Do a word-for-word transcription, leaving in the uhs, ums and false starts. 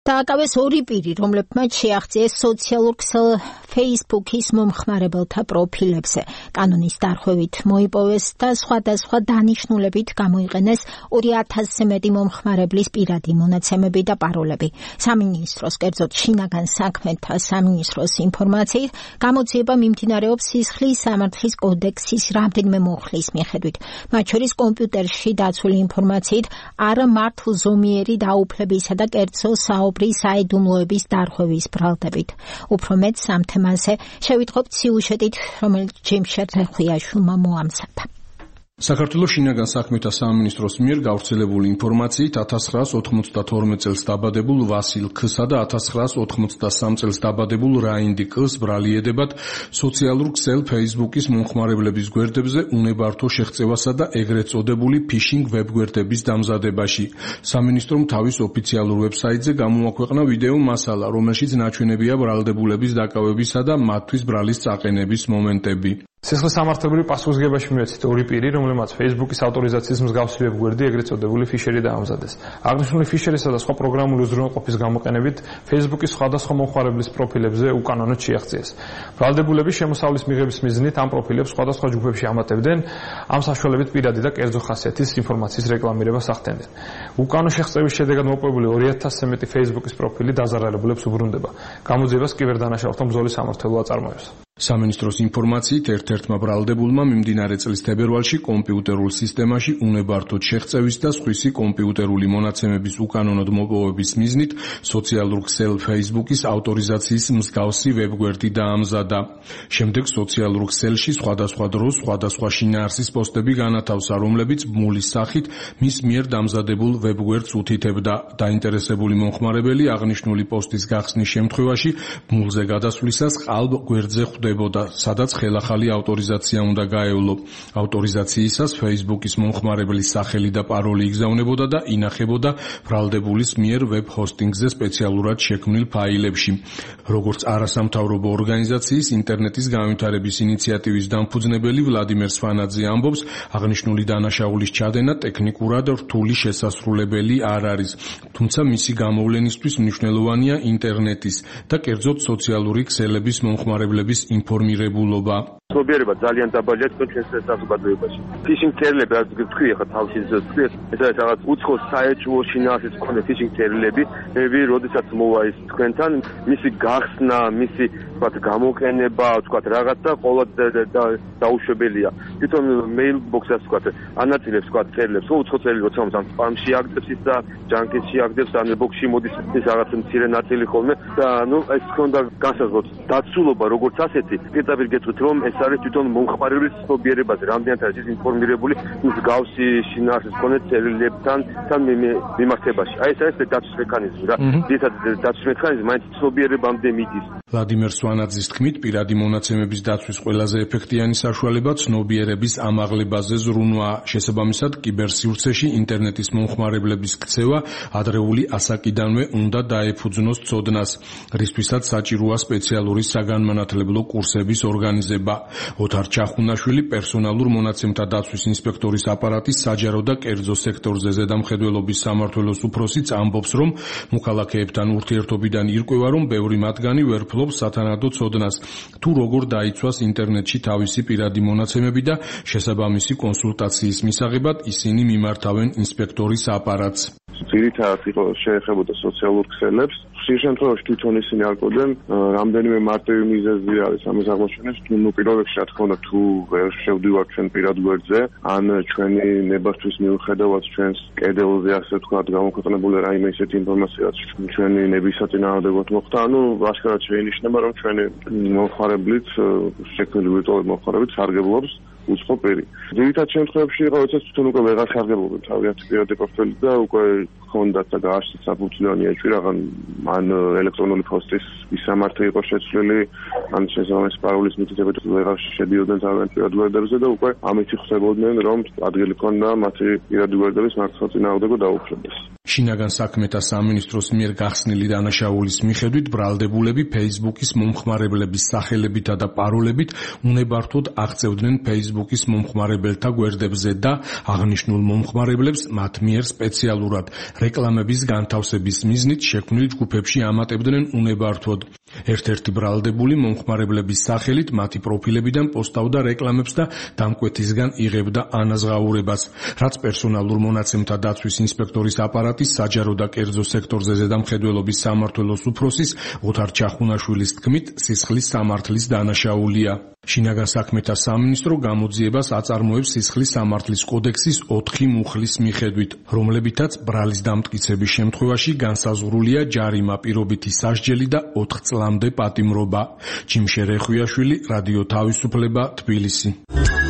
დააკავეს ორი პირი, რომლებმაც შეაღწიეს სოციალურ ქსელ Facebook-ის მომხმარებელთა პროფილებზე. კანონის დარღვევით მოიპოვეს და სხვადასხვა დანიშნულებით გამოიყენეს ორი ათასზე მეტი მომხმარებლის პირადი მონაცემები და პაროლები. სამინისტროს, კერძოდ შინაგან საქმეთა სამინისტროს ინფორმაციით, გამოძიება მიმდინარეობს სისხლის სამართლის კოდექსის რამდენიმე მუხლის მიხედვით. მათ შორის კომპიუტერში დაცული ინფორმაციით არამართლზომიერი დაუფლებისა და კერძო საუბრის საიდუმლოების დარღვევის ბრალდებით. უფრო მეტ ამ თემაზე შევიტყობთ სიუჟეტით, რომელიც ჯიმშერ რეხუიაშვილმა მოამზადა. საქართველოს შინაგან საქმეთა სამინისტროს მიერ გავრცელებული ინფორმაციით ათას ცხრაას ოთხმოცდათორმეტ წელს დაბადებულ ვასილ ქ-სა და ათას ცხრაას ოთხმოცდასამ წელს დაბადებულ რაინდი კ-ს ბრალი ედებათ სოციალურ ქსელ Facebook-ის მომხმარებლების გვერდებზე უნებართო შეღწევასა და ეგრეთ წოდებული ფიშინგ ვებგვერდების დამზადებაში. სამინისტრომ თავის ოფიციალურ ვებსაიტზე გამოაქვეყნა ვიდეო მასალა, რომელშიც ნაჩვენებია ბრალდებულების დაკავებისა და მათთვის ბრალის წაყენების მომენტები. სისხლის სამართლებრივი პასუხისგებაში მიეცით ორი პირი, რომლებმაც Facebook-ის ავტორიზაციის მსგავსი ვებგვერდი, ეგრეთ წოდებული ფიშერი დაამზადეს. აღნიშნული ფიშერისა და სხვა პროგრამული უზრუნველყოფის გამოყენებით Facebook-ის სხვადასხვა მომხმარებლის პროფილებზე უკანონოდ შეაღწიეს. ბრალდებულების შემოსავლის მიღების მიზნით ამ პროფილებს სხვადასხვა ჯგუფებში ამატებდნენ, ამ საშუალებით პირადი და კერძო ხასიათის ინფორმაციის რეკლამირებას ახდენდნენ. უკანონო შეღწევის შედეგად მოპოვებული ორი ათასზე მეტი Facebook-ის პროფილი დაზარალებულებს უბრუნდება. გამოძიებას კიბერდანაშაულთა ბრძოლის სამმართველო აწარმოებს. სამინისტროს ინფორმაციით ერთ-ერთმა ბრალდებულმა მიმდინარე წლის თებერვალში კომპიუტერულ სისტემაში უნებართოდ შეღწევის და სხვისი კომპიუტერული მონაცემების უკანონოდ მოპოვების მიზნით სოციალურ ქსელ Facebook-ის ავტორიზაციის მსგავსი ვებგვერდი დაამზადა. შემდეგ სოციალურ ქსელში სხვადასხვა დროს სხვადასხვა შინაარსის პოსტები განათავსა, რომლებიც ბმულის სახით მის მიერ დამზადებულ ვებგვერდს უთითებდა. დაინტერესებული მომხმარებელი აღნიშნული პოსტის გახსნის შემთხვევაში ბმულზე გადასვლისას ყალბ გვერდზე ხვდებოდა, სადაც ხელახალი ავტორიზაცია უნდა გაევლო. ავტორიზაციისას Facebook-ის მომხმარებლის სახელი და პაროლი იგზავნებოდა და ინახებოდა ბრალდებულის მიერ ვებ ჰოსტინგზე სპეციალურად შექმნილ ფაილებში. როგორც არასამთავრობო ორგანიზაციის ინტერნეტის განვითარების ინიციატივის დამფუძნებელი ვლადიმერ სვანაძე ამბობს, აღნიშნული დანაშაულის ჩადენა ტექნიკურად რთული შესასრულებელი არ არის, თუმცა მისი გამოვლენისთვის მნიშვნელოვანია ინტერნეტის და კერძოდ სოციალური ქსელების მომხმარებლების ინფორმირებულობა. ცნობიერება ძალიან დაბალია თქვენ ჩვენს საზოგადოებაში. ფიშინგ წერილები, რაც თქვი ახლა თავში თქვი, ეს არის რაღაც უცხო საეჭვო შინაარსის მქონე ფიშინგ წერილები, მე როდესაც მოვა ის თქვენთან, მისი გახსნა, მისი ვთქვათ გამოყენება, ვთქვათ რაღაცა ყოველ დაუშვებელია. თვითონ მეილბოქსას ვთქვათ, ანაწილებს ვთქვათ წერილებს, უცხო წერილი როცა მომს სპამში აგდებს ის და ჯანკეთში აგდებს, ან ბოქსში მოდის ის რაღაც მცირე ნაწილი ხოლმე და ნუ ეს ქონდა განსაზღვროთ დაცულობა როგორც ასეთი, პირდაპირ გეტყვით რომ ეს არის თვითონ მომხმარებლის ცნობიერებაზე, რამდენად არის ის ინფორმირებული მსგავსი შინაარსის მქონე წერილებთან თან მიმართებაში. აი ეს არის დაცვის მექანიზმი რა. ძირითადად დაცვის მექანიზმი მაინც ცნობიერებამდე მიდის. ვლადიმერ სვანაძის თქმით, პირადი მონაცემების დაცვის ყველაზე ეფექტიანი საშუალება ცნობიერების ამაღლებაზე ზრუნვაა. შესაბამისად, კიბერსივრცეში ინტერნეტის მომხმარებლების ქცევა ადრეული ასაკიდანვე უნდა დაეფუძნოს ცოდნას, რისთვისაც საჭიროა სპეციალური საგანმანათლებლო კურსების ორგანიზება. ოთარ ჩახუნაშვილი, პერსონალურ მონაცემთა დაცვის ინსპექტორის აპარატის საჯარო და კერძო სექტორზე ზედამხედველობის სამმართველოს უფროსიც ამბობს, რომ მოქალაქეებთან ურთიერთობიდან ირკვევა, რომ ბევრი მათგანი ვერ ფლობს სათანადო ცოდნას, თუ როგორ დაიცვას ინტერნეტში თავისი პირადი მონაცემები და შესაბამისი კონსულტაციის მისაღებად ისინი მიმართავენ ინსპექტორის აპარატს. ძირითადად იყო შეეხებოდა სოციალურ ქსელებს. ხშირ შემთხვევაში თვითონ ისინი არკვევდნენ, რამდენიმე მარტივი მიზეზი არის ამას აღმოჩენას, თუ ნუ პირველ რიგში რა თქმა უნდა თუ ვერ შევდივართ ჩვენ პირად გვერდზე, ან ჩვენი ნებართვის მიუხედავად ჩვენს კედელზე ასე ვთქვათ გამოქვეყნებული რაიმე ისეთი ინფორმაცია, რაც ჩვენი ნების საწინააღმდეგოდ მოხდა, ანუ აშკარად შეინიშნება, რომ ჩვენი მომხმარებლიც, შექმნილი ვირტუალური მომხმარებლიც სარგებლობს უცხო პირი. ძირითად შემთხვევებში იყო, როდესაც თვითონ უკვე ვეღარ სარგებლობენ თავიანთი პირადი პროფილი და უკვე ჰქონდათ და გააჩნდათ საფუძვლიანი ეჭვი რაღაც ან ელექტრონული პოსტის მისამართი იყო შეცვლილი, ან შესაბამისი პაროლის მითითებით ვეღარ შედიოდნენ თავიანთი პირადი გვერდებზე და უკვე ამით ხვდებოდნენ, რომ ადგილი ქონდა მათი პირადი გვერდების მართლსაწინააღმდეგო დაუფლებას. შინაგან საქმეთა სამინისტროს მიერ გახსნილი დანაშაულის მიხედვით ბრალდებულები Facebook-ის მომხმარებლების სახელებითა და პაროლებით უნებართვოდ აღწევდნენ Facebook-ის მომხმარებელთა გვერდებზე და აღნიშნულ მომხმარებლებს მათ მიერ სპეციალურად რეკლამების განთავსების მიზნით შექმნილ ჯგუფებში ამატებდნენ უნებართვოდ. ერთ-ერთი ბრალდებული მომხმარებლების სახელით მათი პროფილებიდან პოსტავდა რეკლამებს და დამკვეთისგან იღებდა ანაზღაურებას, რაც პერსონალურ მონაცემთა დაცვის ინსპექტორის აპარატის საჯარო და კერძო სექტორზე ზედამხედველობის სამმართველოს უფროსის ოთარ ჩახუნაშვილის თქმით, სისხლის სამართლის დანაშაულია. შინაგან საქმეთა სამინისტრო გამოძიებას აწარმოებს სისხლის სამართლის კოდექსის ოთხი მუხლის მიხედვით, რომლებითაც ბრალის დამტკიცების შემთხვევაში განსაზღვრულია ჯარიმა, პირობითი სასჯელი და ოთხ წლამდე პატიმრობა. ჯიმშე რეხვიაშვილი, რადიო თავისუფლება, თბილისი.